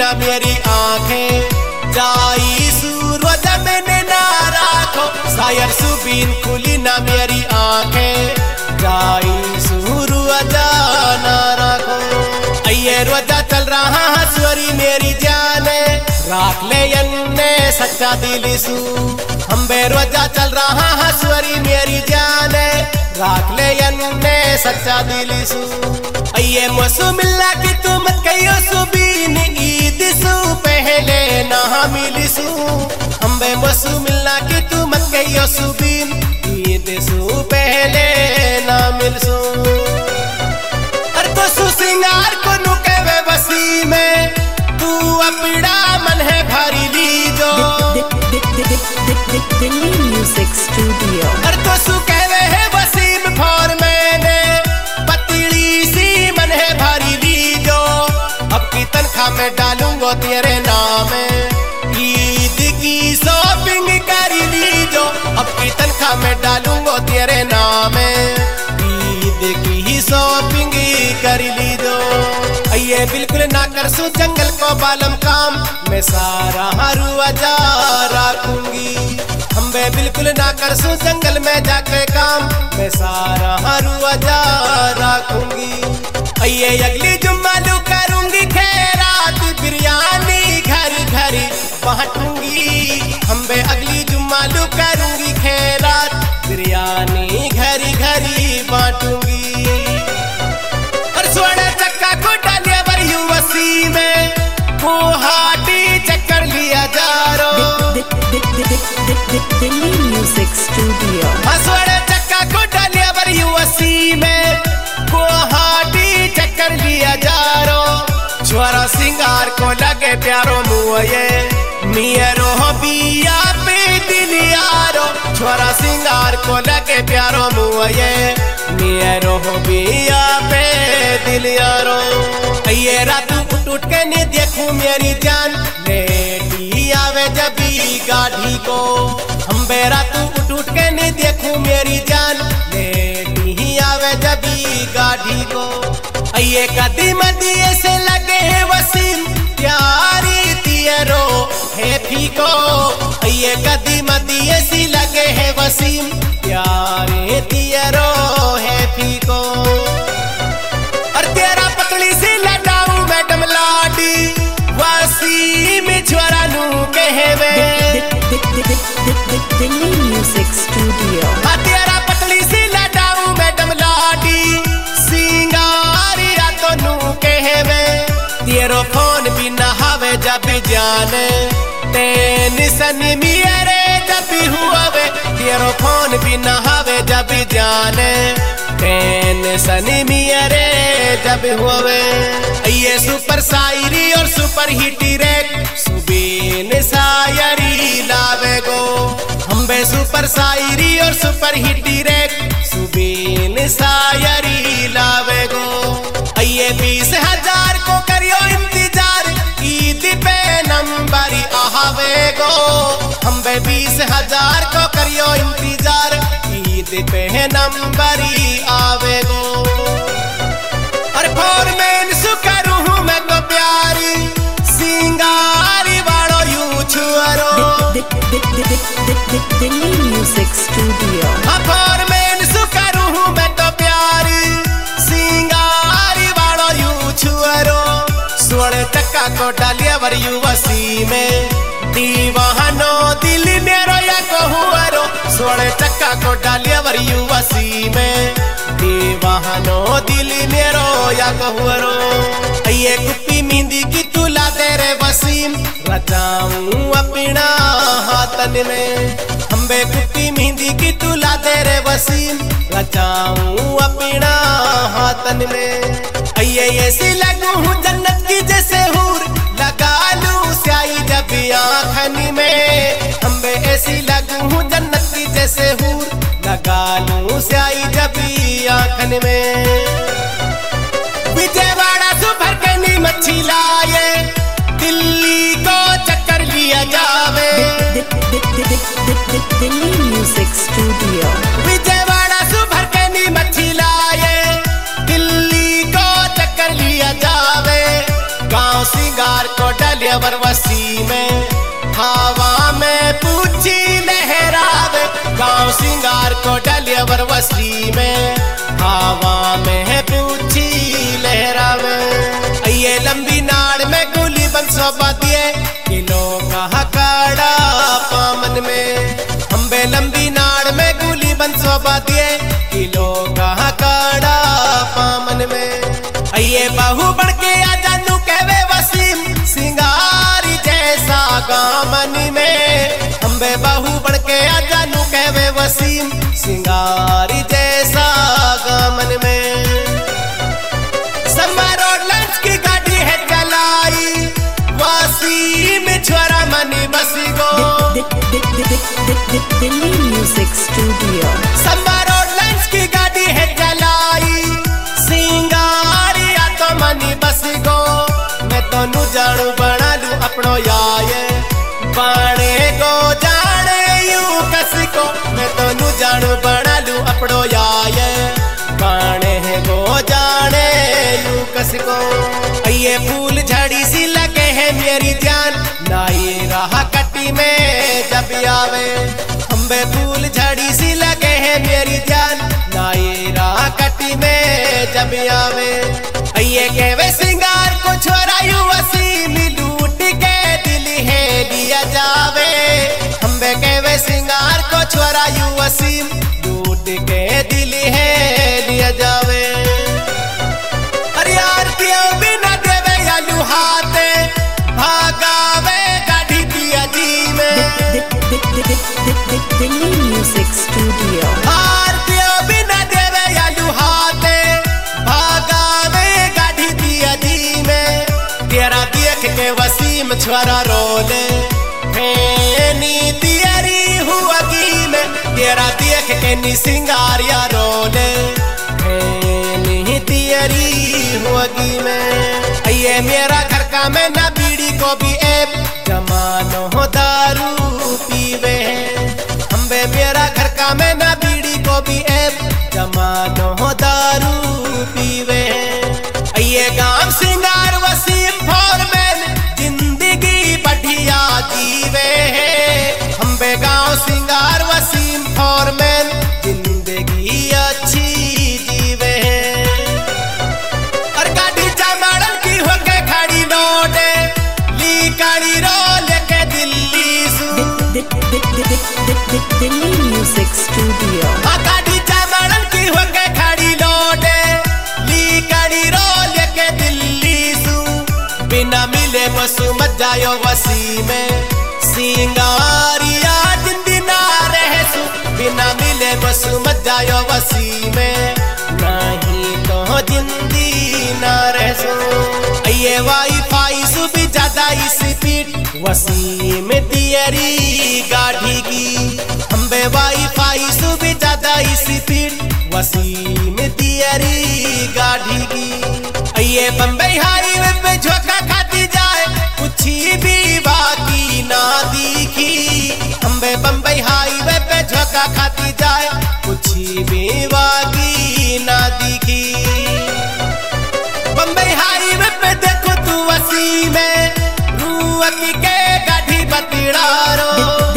ना मेरी आंखें, जाई सूरज मैंने ना राखो, शायर सुबीन खुली ना मेरी आंखें, जाई सूरज ना राखो। ये रोजा चल रहा हंसवरी मेरी जाने, राख ले यन्ने सच्चा दिल सू। हम बेरोजा चल रहा हंसवरी मेरी जाने, राख ले यन्ने सच्चा दिल सू। ये मौसम मिलना कि तू मत कहियो सुबीन, ईद सू पहले ना मिली सू। हम बे मौसम मिलना कि तू मत कहियो सुबीन, ईद सू पहले ना मिल सू। अरे तो सु सिंगार को नुके वे बसी में, तू अपना मन है भरी लीजो। Delhi music studio. अरे तो सु कहवे है वसीम फॉर मैंने, पतली सी मन है भरी लीजो। अब की तनख्वाह में डालूंगा तेरे नाम, ईद की शॉपिंग कर लीजो। अब की तनख्वाह में डालूंगा तेरे नाम, ईद की शॉपिंग कर लीजो। ये बिल्कुल ना कर सू जंगल को बालम काम, मैं सारा हरुआ जा रखूंगी। हम बे बिल्कुल ना कर सू जंगल में जाके काम, मैं सारा हरुआ जा रखूंगी। ये अगली जुम्मालू करूंगी खैरात, बिरयानी घर घर बांटूंगी। हम बे अगली जुम्मालू करूंगी खैरात, बिरयानी घर घर बांटूंगी। और सोने चक्का को डालिया बरी वसी में, गुवाहाटी चक्कर लिया जा रो। Delhi music studio. सोने चक्का को डालिया बरी वसी में, गुवाहाटी चक्कर लिया जा रो। छोरा सिंगार को लगे प्यारो मुए, मियरो बिया पे दिल यारो। छोरा सिंगार को लगे प्यारो मुए, मियरो बिया पे दिल यारो। ये रात उठ उठ के नहीं देखूं मेरी जान, लेटी आवे जबी गाड़ी को। हम बेरा तू उठ उठ के नहीं देखूं मेरी जान, लेटी आवे जबी गाड़ी को। ये कदीम दिए से लगे है वसीम, प्यारी तियरो है फीको। ये कदीम दिए से लगे है वसीम, प्यारे तियरो है फीको। और तेरा पतली सी लटाऊ मैडम लाडी, वसीम छोरा नू कहवे। Delhi music studio. तेरा पतली सी लटाऊ मैडम लाडी, सिंगारिया तो नू कहवे। तेरो फोन भी ना हवे जब जाने, टेंशन मेरे जब हुआवे। तेरो फोन भी ना हवे जब जाने, टेंशन मेरे जब हुआवे। ये सुपर शायरी और सुपर हिट रैक, सुबीन शायरी लावे गो। हम बे सुपर शायरी और सुपर हिट रैक, सुबीन शायरी लावे गो। ये 20,000 को करियो इंतजार, ईद पे नंबरी आवे गो। हम बे 20,000 को करियो इंतजार, ईद पे नंबरी आवे गो। और फॉरमैन सुकरू हूँ मैं तो प्यारी, सिंगारी वालो यू छुअरो। Delhi music studio. फॉरमैन सुकरू हूँ मैं तो प्यारी, सिंगारी वालो यू छुअरो। सोने चक्का को डालिया वरी वसी में, दीवानो दिल मेरो या कहुआरो। सोने चक्का को डालिया वरी वसी में, दीवानो दिल मेरो या कहुआरो। ये कुप्पी मेहंदी की तुला तेरे वसीम, रचाऊं अपना हाथन में। हम बे कुप्पी मेहंदी की तुला तेरे वसीम, रचाऊं अपना हाथन में। ये ऐसी लगूं हूँ जन्नत की जैसे हूर, लगा लूं स्याही जब आँखन में। हम बे ऐसी लगूं हूँ जन्नत की जैसे हूर, लगा लूं स्याही जब आँखन में। विजयवाड़ा सुभर के नी मच्छी लाए, दिल्ली को चक्कर लिया जावे। Delhi music studio. विजयवाड़ा सुभर के नी मच्छी लाए, दिल्ली को चक्कर लिया जावे। गांव सिंगार को डले डालिया बरवसी में, हवा में पूछी लहरावे, गाँव सिंगार को डालिया बरवसी में, हवा में पूछी लहरावे। ये लंबी नाड़ में गुली बंसो बादिए, किलो का कड़ा पामन में, अम्बे लंबी नाड़ में गुली बंसो बादिए, किलो का कड़ा पामन में। ये बहू बढ़ के आ जानू कहवे वसीम, सिंगारी जैसा गामन में, अम्बे बहू बढ़ के आ जानू कहवे वसीम, सिंगारी जैसा गामन में। समारोह लंच की गाड़ी है चलाई, वसीम छोरा मनी बसी गो। Delhi music studio. समारोह लंच की गाड़ी है चलाई, सिंगारिया तो मनी बसी गो। मैं तो नु जाड़ू बना लू अपनो याये, बाणे गो जाने यू कसी को। मैं तो नु जाड़ू बना लू अपनो याये, बाणे गो जाने यू कसी को। ये फूल झड़ी सी लगे है मेरी जान, ना ये राह कटी में जब आवे, अम्बे फूल झड़ी सी लगे है मेरी जान, ना ये राह कटी में जब आवे। ये कहवे सिंगार को छोरा यू वसीम, लूट के दिल है लिया जावे, अम्बे कहवे सिंगार को छोरा यू वसीम, लूट के दिल है लिया जावे। अरे यार क्यों बिना देवे या लुहाते, भागावे गाड़ी दिया जी में। Delhi music studio. हार क्यों बिना देवे या लुहाते, भागावे गाड़ी दिया जी में। तेरा देख के वसीम छोरा रोले, फेनी तियरी हुआ की में, तेरा देख के नी सिंगारिया रोले, फेनी तियरी हुआगी में। ये मेरा घर का मैं ना बीड़ी को भी ऐप, जमानो हो दारू पीवे हैं, अम्बे मेरा घर का मैं ना बीड़ी को भी ऐप, जमानो हो दारू पीवे हैं। ये गांव सिंगार वसीम फॉरमैन, जिंदगी बढ़िया जीवे हैं, अम्बे गांव सिंगार वसीम फॉरमैन, जिंदगी अच्छी जीवे हैं। और गाड़ी चमाड़न की होके खड़ी लौटे, ली गाड़ी रो लेके दिल्ली सू। Delhi music studio. गाड़ी चमाड़न की होके खड़ी लौटे, ली गाड़ी रो लेके दिल्ली सू। बिना मिले बसु मत जायो वसी में, सिंगारिया जिंदी ना रहे सू। बिना मिले बसु मत जायो वसी में, नहीं तो जिंदी ना रहे सू। ये वाईफाई सु भी ज्यादा स्पीड, वसी में तियरी गाड़ी की, अम्बे वाईफाई सु भी ज्यादा स्पीड, वसी में तियरी गाड़ी की। ये बम्बई हाईवे पे झोंका खाती जाए, कुछ भी बाकी ना दिखी, अम्बे बम्बई हाईवे पे झोंका खाती जाए, कुछ भी बाकी ना दिखी। बम्बई हाईवे पे देखो तू वसी में, रुअकी के गाड़ी बतिड़ारो।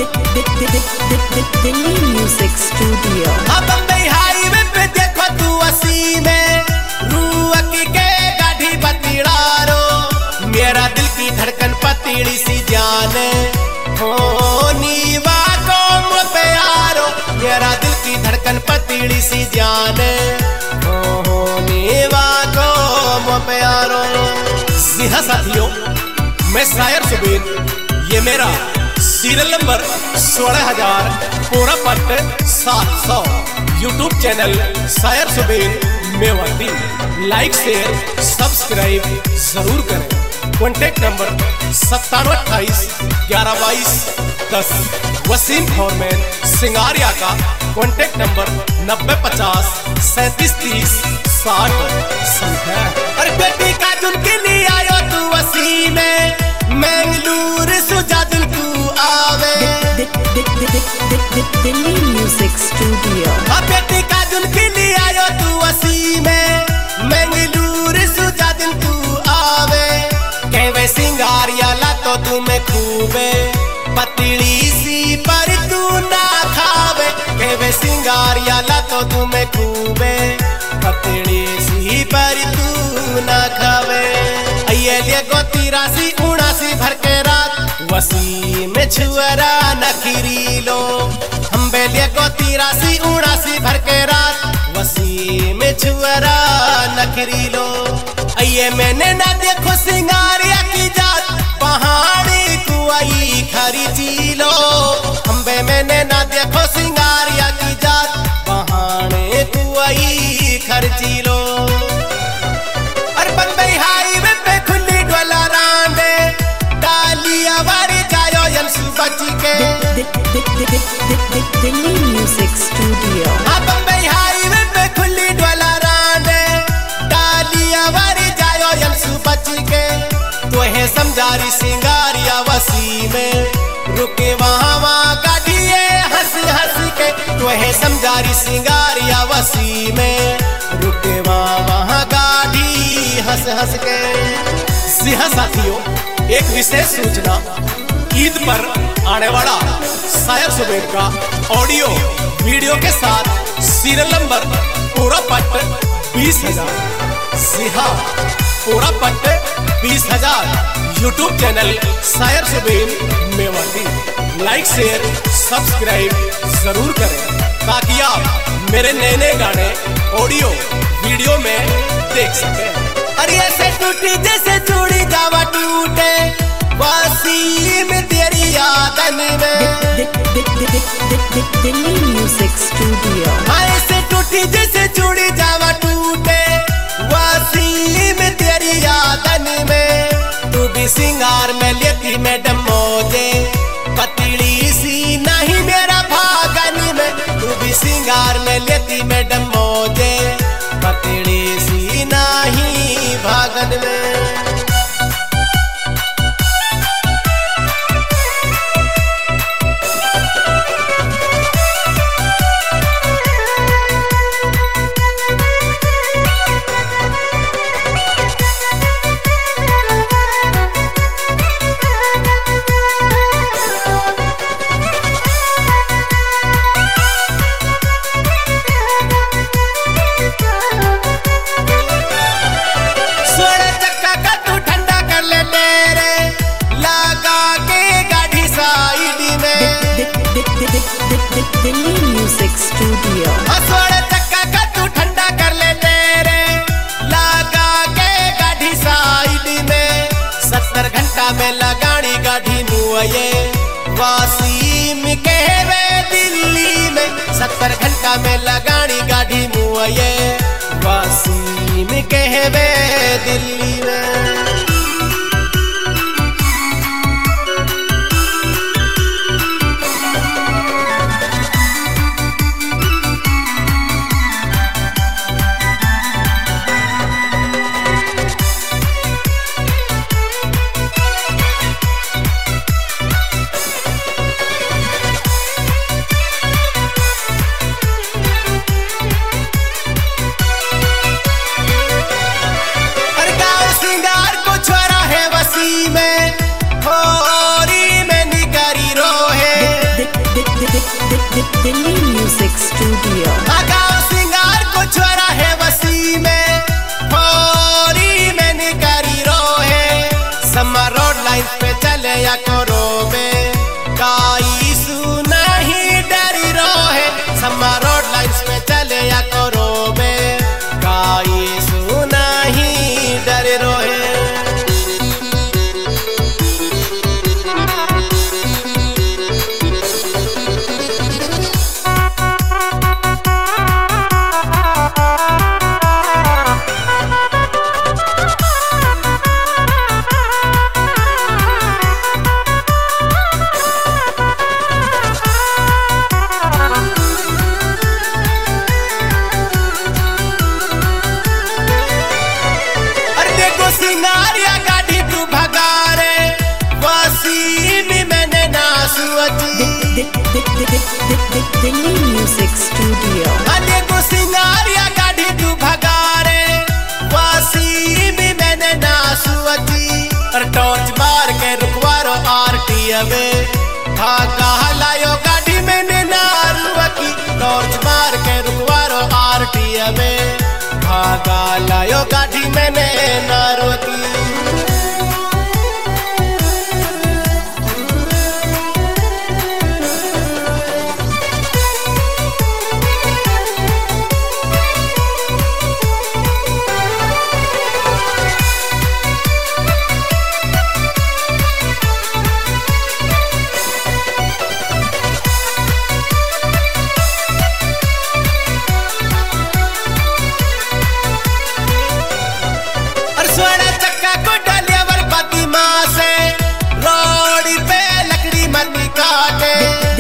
Delhi music studio. Bombay highway पे देखो तू वसी में, रुअकी के गाड़ी बतिड़ारो। मेरा दिल की धड़कन पतीड़ी सी जाने, हो नीवा को मुझ पे यारो। मेरा दिल की धड़कन पतीड़ी सी जाने, हो नीवा को मुझ पे यारो। जी हाँ साथियों, मैं शायर सुबीर, ये मेरा सीरियल नंबर 16,000 पूरा पट 700 यूट्यूब चैनल शायर Subir Mewati. Like share subscribe जरूर करें। Contact number 9728 1122 10। वसीम फॉरमैन सिंगारिया का कॉन्टेक्ट नंबर 9050 3730 60। अरे बेटी का झुनकी नहीं आयो तू वसी में, मैंगलूर सुजादुल तू आवे। Delhi music studio. बेटी का झुनकी नहीं आयो तू वसी में, मैंगलूर सुजादुल तू आवे। कहवे सिंगारिया ला तो सिंगार याला तो तुम्हें खूबे पतड़ी सी पर तू ना खावे। ये लिए गो 83 79 भर के रात वसी में छुअरा नखरी लो। हम बेलिए गो 83 79 भर के रात वसी में छुअरा नखरी लो। ये मैंने ना देखो सिंगारिया की जात पहाड़ी कुआई खरीदी लो। हम बे मैंने ना देखो सिंगारिया की जात पहाड़ी कुआई खरीदी लो। और बम्बई हाईवे पे खुली डोला रांडे डालिया वारी जायो यंसु बची के दिल्ली म्यूजिक स्टूडियो। हाँ बम्बई हाईवे पे खुली डोला रांडे डालिया वारी जायो यंसु बची के। तो है समझारी सिंगारिया वसी में रुके वहाँ गाड़िए हंस हंस के। तो है समझारी सिंगारिया वसी में रुके वहाँ गाड़ी हंस हंस के। जी हाँ साथियों, एक विशेष सूचना, ईद पर आने वाला शायर सुबेर का ऑडियो वीडियो के साथ सीरियल नंबर पूरा पट्ट 20,000। जी हाँ, पूरा पट्ट 20,000 यूट्यूब चैनल शायर सुबेर मेवाती। लाइक शेयर सब्सक्राइब जरूर करें ताकि आप मेरे नए नए गाने ऑडियो वीडियो में देख सकें। और ऐसे टूटी जैसे चूड़ी जावा टूटे वासी में तेरी यादन में। Delhi music studio. ऐसे टूटी जैसे चूड़ी जावा टूटे वासी में तेरी यादन में। तू भी सिंगार में लेती मैडम मोजे पतली सी नहीं मेरा भागन में। तू भी सिंगार में लेती मैडम मोजे पतली सी नहीं भागन में। Delhi music studio. असोड़े चक्का का तू ठंडा कर ले तेरे लगा के गाड़ी साइड में। 70 घंटा में लगानी गाड़ी मुए वासीम कहवे दिल्ली में। 70 घंटा में लगानी गाड़ी मुए वासीम कहवे दिल्ली में। Delhi music studio. गाँव सिंगार को छोरा है वसी में होरी में निकारी रोहे। समा रोड लाइन पे चले या करो में काई सुना ही डरी रोहे। समा रोड लाइन पे चले या करो में काई सुना ही डरी रोहे। सिंगारिया गाड़ी तू भगा रे वासी में मैंने नासुअती। Delhi music studio. अरे को सिंगारिया गाड़ी तू भगा रे वासी में मैंने नासुअती। और टॉर्च मार के रुकवारो आरटीए में भागा लायो गाड़ी मैंने नारुआ की। टॉर्च का लायो गाड़ी मैंने ना रोती। चक्का को डालिया बर्बादी माँ से रोड पे लकड़ी मत काटे।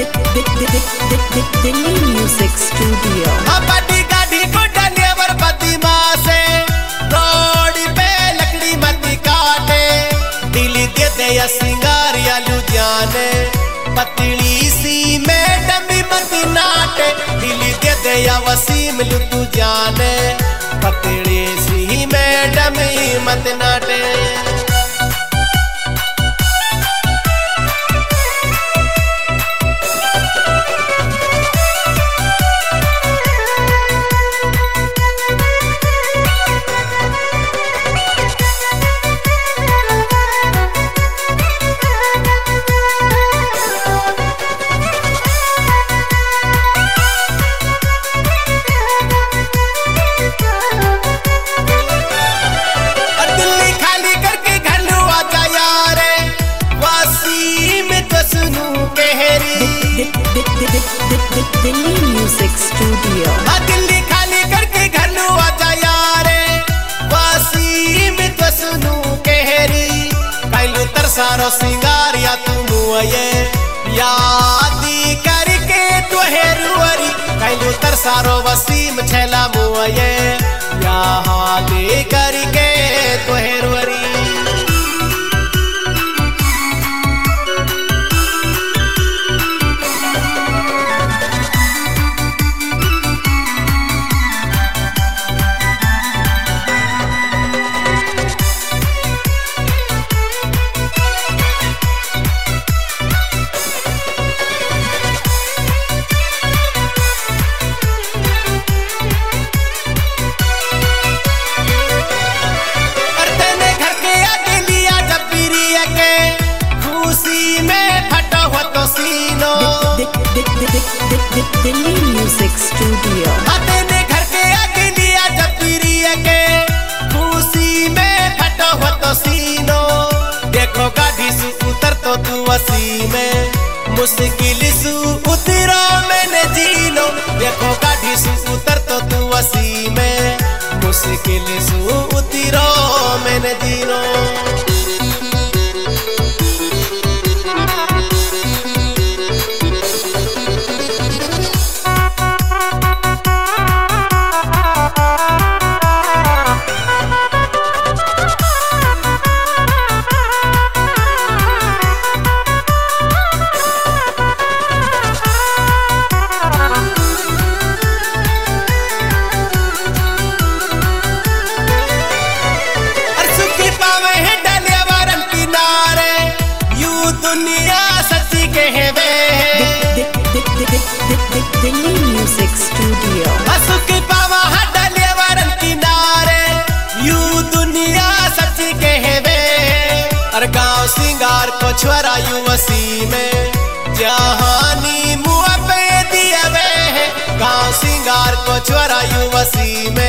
Delhi music studio. बड़ी गाड़ी को डालिया बर्बादी माँ से रोड पे लकड़ी मत काटे। दिल्ली दे दे या सिंगार या लुधियाने पतली सी मैडम भी मत नाटे। दिल्ली दे दे या वसीम लुतु जाने पतली सी मैडम मत नाटे। Delhi music studio. दिल्ली खाली करके घर लू आजा यारे वासीम तो सुनू कहरी। कैलू तरसारो सिंगार या तुम ये यादी करके तो हेरुअरी। कैलू तरसारो वसीम छेला मुए यादी करके तो हेरुअरी। Delhi music studio. तेने घर के आगे लिया जब प्रिय के खुशी में फटो हो तो सीनो। देखो गाड़ी सु उतर तो तू वसी में मुश्किल सु उतरो मैंने जीनो। देखो गाड़ी सु उतर तो तू वसी में मुश्किल सु उतरो मैंने जीनो। Delhi music studio. हंसुकी पावा डालिया वारन किनारे यू दुनिया सच कहवे। और गांव सिंगार को छोरा यू वसी में जहानी मुआ पे दिया वे। गांव सिंगार को छोरा यू वसी में